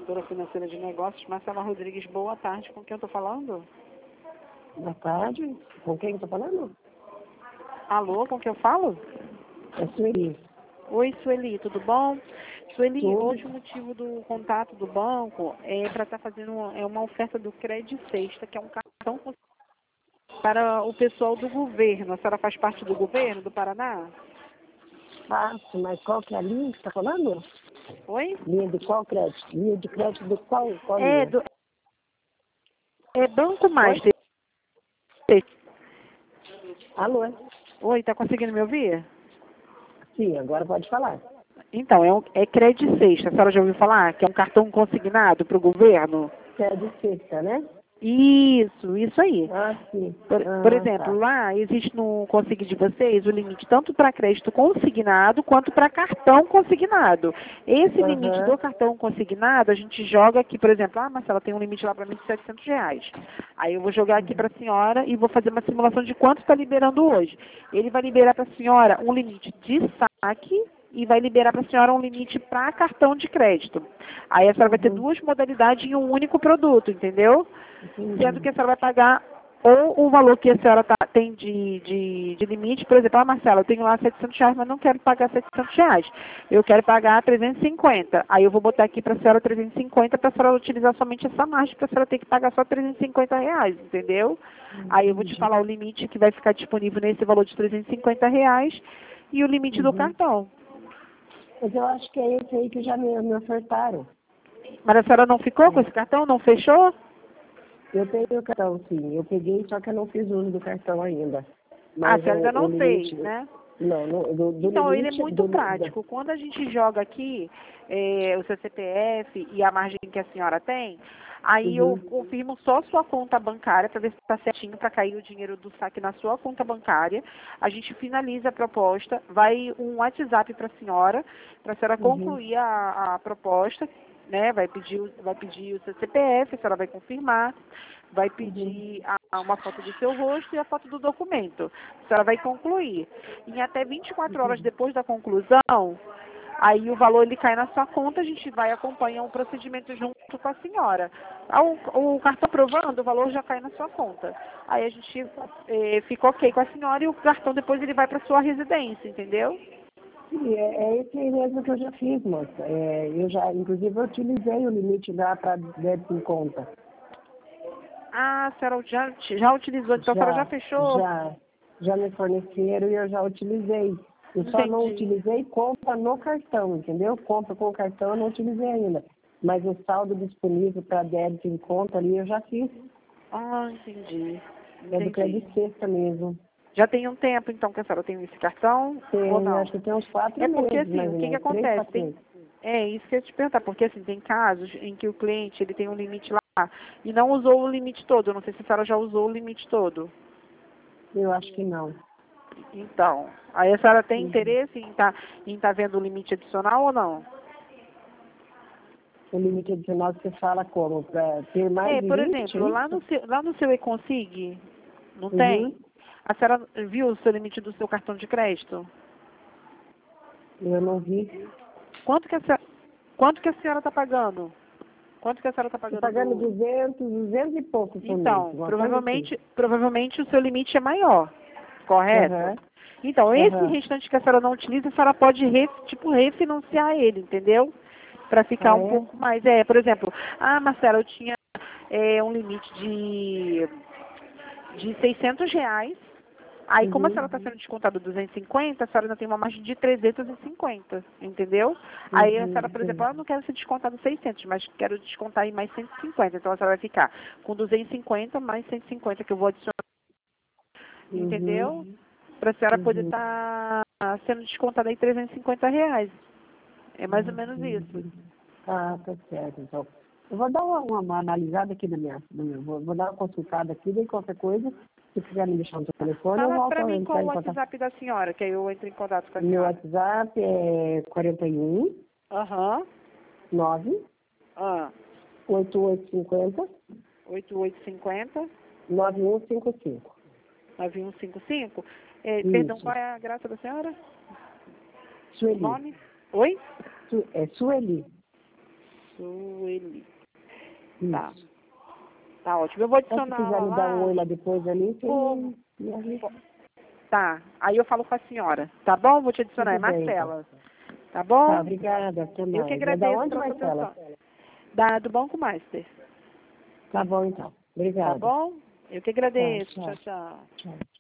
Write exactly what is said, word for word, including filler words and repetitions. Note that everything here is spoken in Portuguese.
consultora financeira de negócios, Marcela Rodrigues. Boa tarde, com quem eu estou falando? Boa tarde, com quem eu estou falando? Alô, com quem eu falo? É Sueli. Oi, Sueli, tudo bom? Sueli, Tudo. hoje o motivo do contato do banco é para estar fazendo uma, é uma oferta do Cred Sexta, que é um cartão para o pessoal do governo. A senhora faz parte do governo do Paraná? Faço, mas qual que é a linha que você está falando? Oi? Linha de qual crédito? Linha de crédito de qual, qual É, linha? do, é Banco Oi? Master. Alô? Oi, tá conseguindo me ouvir? Sim, agora pode falar. Então, é, um, é Cred Sexta. A senhora já ouviu falar que é um cartão consignado para o governo? Crédito sexta, né? Isso, isso aí. Ah, sim. Por, por Ah, exemplo, tá. lá existe no Consigne de vocês o limite tanto para crédito consignado quanto para cartão consignado. Esse limite Aham. do cartão consignado, a gente joga aqui, por exemplo, ah, Marcela, tem um limite lá para mim de setecentos reais. Aí eu vou jogar aqui para a senhora e vou fazer uma simulação de quanto está liberando hoje. Ele vai liberar para a senhora um limite de saque e vai liberar para a senhora um limite para cartão de crédito. Aí a senhora vai ter Uhum. duas modalidades em um único produto, entendeu? Sendo Entendi. que a senhora vai pagar ou o valor que a senhora tá, tem de, de, de limite, por exemplo, ah, Marcela, eu tenho lá setecentos reais, mas não quero pagar setecentos reais. Eu quero pagar trezentos e cinquenta. Aí eu vou botar aqui para a senhora trezentos e cinquenta para a senhora utilizar somente essa margem, para a senhora ter que pagar só trezentos e cinquenta reais, entendeu? Aí eu vou te Entendi. falar o limite que vai ficar disponível nesse valor de trezentos e cinquenta reais e o limite do Uhum. cartão. Mas eu acho que é esse aí que já me, me ofertaram. Mas a senhora não ficou com esse cartão? Não fechou? Eu tenho o cartão, sim. Eu peguei, só que eu não fiz uso do cartão ainda. Ah, a Mas senhora ainda o, o não fez, limite, né? não, no, do, do Então, ele é limite, muito do, da, prático. Quando a gente joga aqui eh, o seu C P F e a margem que a senhora tem, aí eu uhum, confirmo só sua conta bancária para ver se está certinho para cair o dinheiro do saque na sua conta bancária. A gente finaliza a proposta, vai um WhatsApp para a senhora, para a senhora uhum, concluir a, a proposta, né? Vai pedir, o- vai pedir o seu C P F, a senhora vai confirmar, vai uhum, pedir a, uma foto do seu rosto e a foto do documento. A senhora vai concluir. Em até vinte e quatro horas uhum. depois da conclusão, aí o valor ele cai na sua conta, a gente vai acompanhar o procedimento junto com a senhora. O, o cartão aprovando, o valor já cai na sua conta. Aí a gente eh, fica ok com a senhora e o cartão depois ele vai para sua residência, entendeu? Sim, é, é esse aí mesmo que eu já fiz, moça. É, eu já, inclusive, eu utilizei o limite lá para débito em conta. Ah, a senhora já, já utilizou, então a senhora já Já, fechou? já, já me forneceram e eu já utilizei. Eu só não Entendi. utilizei compra no cartão, entendeu? Compra com o cartão eu não utilizei ainda. Mas o saldo disponível para débito em conta ali eu já fiz. Ah, entendi. É do Entendi. Crédito Sexta mesmo. Já tem um tempo, então, que a senhora tem esse cartão ou Tem, não? acho que tem uns quatro É porque, meses, assim, mais o ou que que menos. Três, acontece? quatro Tem, meses. é isso que eu ia te perguntar, porque, assim, tem casos em que o cliente, ele tem um limite lá e não usou o limite todo. Eu não sei se a senhora já usou o limite todo. Eu acho que não. Então, aí a senhora tem Uhum. interesse em estar em tá vendo o limite adicional ou não? O limite adicional que você fala como? Para ter mais É, de por vinte, é exemplo, lá no isso? seu, lá no seu e-consig, não Uhum. tem? A senhora viu o seu limite do seu cartão de crédito? Eu não vi. Quanto que a senhora, quanto que a senhora está pagando? Quanto que a senhora está Estou pagando pagando do... duzentos, duzentos e pouco por mês. Então, Uma coisa assim. provavelmente, provavelmente o seu limite é maior, correto? Aham, Então, esse aham. restante que a senhora não utiliza, a senhora pode, re, tipo, refinanciar ele, entendeu? Para ficar Ah, um é? pouco mais. É, por exemplo, ah, Marcela, eu tinha é, um limite de, de seiscentos reais. Aí, como a Uhum, senhora está sendo descontada duzentos e cinquenta, a senhora ainda tem uma margem de trezentos e cinquenta, entendeu? Aí a uhum, senhora, por exemplo, sim. ah, eu não quero ser descontada seiscentos, mas quero descontar aí mais cento e cinquenta. Então a senhora vai ficar com duzentos e cinquenta mais cento e cinquenta que eu vou adicionar, Uhum, entendeu? Para a senhora poder uhum. estar sendo descontada aí trezentos e cinquenta reais. É mais ou menos isso. Uhum. Ah, tá certo, então. Eu vou dar uma, uma, uma analisada aqui na minha, no meu, vou, vou dar uma consultada aqui, daí qualquer coisa, se quiser me deixar no seu telefone, eu Fala volto para a mim entrar qual o em contato. WhatsApp da senhora, que aí eu entro em contato com a Meu senhora. WhatsApp é quarenta e um, Aham. nove, Ah, oito oito cinco zero, oito oito cinco zero, nove um cinco cinco. nove um cinco cinco. É, perdão, Isso. qual é a graça da senhora? O Sueli. nome? Oi? Su, é Sueli. Sueli. Isso. Tá. Tá ótimo. Eu vou Então, adicionar se quiser ela me dar um lá. oi lá depois ali, que Pô, me avisa. Tá. Aí eu falo com a senhora. Tá bom? Vou te adicionar. É Tudo bem, então. Marcela. Tá bom? Tá, obrigada. Até mais. Eu que É da agradeço onde, pela sua Marcela? atenção. Da, do Banco Master. Tá bom, então. Tá Obrigada. bom? Eu que Tá, agradeço. tchau. Tchau, tchau. Tchau.